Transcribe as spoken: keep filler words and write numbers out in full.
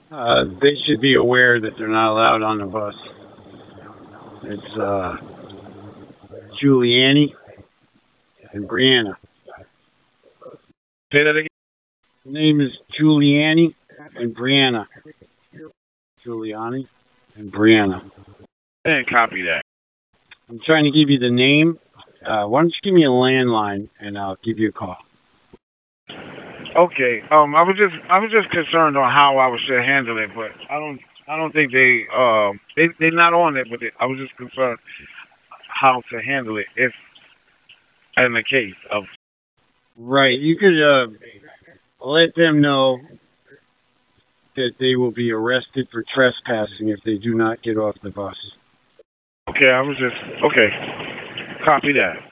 Uh, they should be aware that they're not allowed on the bus. It's uh, Giuliani and Brianna. Say that again. The name is Giuliani and Brianna. Giuliani and Brianna. I didn't copy that. I'm trying to give you the name. Uh, why don't you give me a landline and I'll give you a call. Okay. Um, I was just I was just concerned on how I should handle it, but I don't I don't think they um they they're not on it, but they, I was just concerned how to handle it if in the case of. Right. You could uh, let them know that they will be arrested for trespassing if they do not get off the bus. Okay, I was just okay. Copy that.